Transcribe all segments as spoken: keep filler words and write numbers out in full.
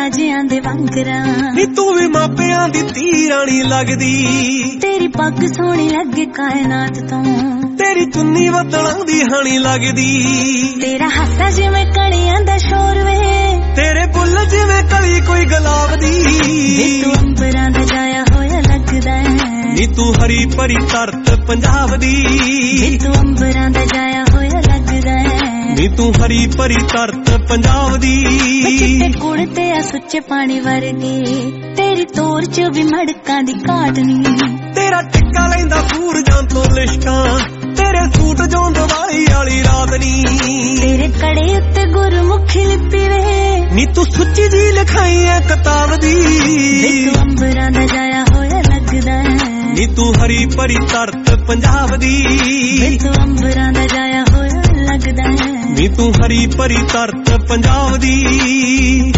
ਰਾਜਿਆਂ ਦੇ ਵਾਂਗਰਾ ਨੀ ਤੂੰ ਵੀ ਮਾਪਿਆਂ ਦੀ ਧੀ ਰਾਣੀ ਲੱਗਦੀ ਤੇਰੀ ਪੱਗ ਸੋਹਣੀ ਲੱਗੇ ਕਾਇਨਾਤ ਤੋਂ ਤੇਰੀ ਚੁੰਨੀ ਬਦਲਾਂ ਦੀ ਹਾਣੀ ਲੱਗਦੀ ਤੇਰਾ ਹਾਸਾ ਜਿਵੇਂ ਕਣੀਆਂ ਦਾ ਸ਼ੋਰ ਵੇ ਤੇਰੇ ਬੁੱਲ ਜਿਵੇਂ ਕਲੀ ਕੋਈ ਗੁਲਾਬ ਦੀ ਨੀ ਤੂੰ ਅੰਬਰਾਂ ਦਾ ਜਾਇਆ ਹੋਇਆ ਲੱਗਦਾ ਨੀ ਤੂੰ ਹਰੀ ਭਰੀ ਧਰਤ ਪੰਜਾਬ ਦੀ ਨੀ ਤੂੰ ਅੰਬਰਾਂ ਦਾ ਜਾਇਆ ਹੋਇਆ ਲੱਗਦਾ ਨੀ ਤੂੰ ਹਰੀ ਭਰੀ ਧਰਤ ਪੰਜਾਬ ਦੀ ਚਿੱਟੇ ਕੁੜ ਤੇ ਆ ਸੁੱਚੇ ਪਾਣੀ ਵਰਗੀ ਤੇਰੀ ਤੋਰ ਚ ਵੀ ਮੜਕਾਂ ਦੀ ਘਾਟ ਨੀ ਤੇਰਾ ਟਿੱਕਾ ਲੈਂਦਾ ਸੂਰਜਾਂ ਤੋਂ ਲਿਸ਼ਕਾਂ ਤੇਰੇ ਸੂਟ ਜੋਂ ਦਿਵਾਲੀ ਵਾਲੀ ਰਾਤ ਨੀ ਤੇਰੇ ਕੜੇ ਉੱਤੇ ਗੁਰਮੁਖੀ ਲਿਪੀ ਵੇ ਨੀ ਤੂੰ ਸੁੱਚੀ ਜੀ ਲਿਖਾਈ ਐ ਕਿਤਾਬ ਦੀ ਨੀ ਤੂੰ ਅੰਬਰਾਂ ਦਾ ਜਾਇਆ ਹੋਇਆ ਲੱਗਦਾ ਨੀ ਤੂੰ ਹਰੀ ਭਰੀ ਧਰਤ ਪੰਜਾਬ ਦੀ ਨੀ ਤੂੰ ਅੰਬਰਾਂ ਦਾ ਜਾਇਆ ਹੋਇਆ ਲੱਗਦਾ ਨੀ ਤੂੰ ਹਰੀ ਭਰੀ ਧਰਤ ਪੰਜਾਬ ਦੀ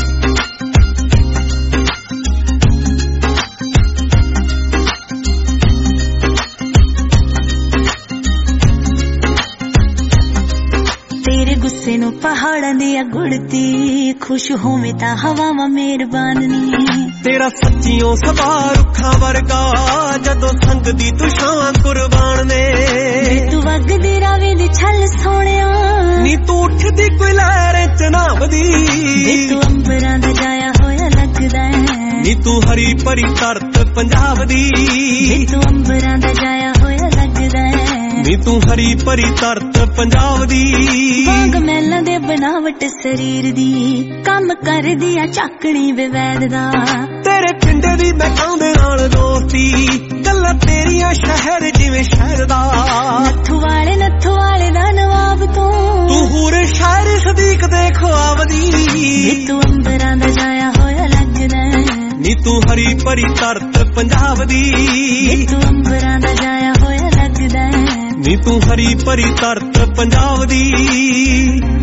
ਤੇਰੇ ਗੁੱਸੇ ਨੂੰ ਪਹਾੜਾਂ ਦੀ ਗੁੜਤੀ ਖੁਸ਼ ਹੋਵੇਂ ਤਾਂ ਹਵਾਵਾਂ ਮਿਹਰਬਾਨ ਨੀ ਤੇਰਾ ਸੱਚੀਓ ਸਵਾ ਰੁੱਖਾਂ ਵਰਗਾ ਜਦੋਂ ਸੰਗਦੀ ਤੂੰ ਛਾਂ ਕੁਰਬਾਨ ਨੇ ਤੂੰ ਵਗਦੀ ਰਾਵੀ ਦੀ ਛੱਲ ਸੋਹਣਿਆ ਨੀ ਤੂੰ ਉੱਠਦੀ ਕੋਈ ਲਹਿਰ ਚਨਾਬਦੀ ਨੀ ਤੂੰ ਅੰਬਰਾਂ ਦਾ ਜਾਇਆ ਹੋਇਆ ਲੱਗਦਾ ਨੀ ਤੂੰ ਹਰੀ ਭਰੀ ਧਰਤ ਪੰਜਾਬ ਦੀ ਨੀ ਤੂੰ ਅੰਬਰਾਂ ਦਾ ਜਾਇਆ ਹੋਇਆ ਲੱਗਦਾ ਨੀ ਤੂੰ ਹਰੀ ਭਰੀ ਧਰਤ ਪੰਜਾਬ ਦੀ ਵਾਂਗ ਮਹਿਲਾਂ ਦੇ ਬਣਾਵਟ ਸਰੀਰ ਦੀ ਕੰਮ ਕਰਦੀ ਆ ਚਾਕਣੀ ਵਿਵੈਦ ਦਾ ਤੇਰੇ ਪਿੰਡੇ ਦੀ ਮੈਂ ਕਾਉਂਦੇ ਨਾਲ ਦੋਸਤੀ ਗੱਲਾਂ ਤੇਰੀਆਂ ਸ਼ਹਿਰ ਜਿਵੇਂ ਸ਼ਹਿਰ ਦਾ ਨੱਥੂ ਵਾਲੇ ਨੱਥੂ ਵਾਲੇ ਦਾ ਨਵਾਬ ਤੂੰ ਤੂੰ ਹੂਰ ਸ਼ਾਇਰ ਸਦੀਕ ਦੇ ਖੁਆਬ ਦੀ ਨੀ ਤੂੰ ਅੰਬਰਾਂ ਦਾ ਜਾਇਆ ਹੋਇਆ ਲੱਗਦਾ ਨੀ ਤੂੰ ਹਰੀ ਭਰੀ ਧਰਤ ਪੰਜਾਬ ਦੀ ਨੀ ਤੂੰ ਅੰਬਰਾਂ ਦਾ ਜਾਇਆ ਹੋਇਆ ਲੱਗਦਾ ਨੀ ਤੂੰ ਹਰੀ ਭਰੀ ਧਰਤ ਪੰਜਾਬ ਦੀ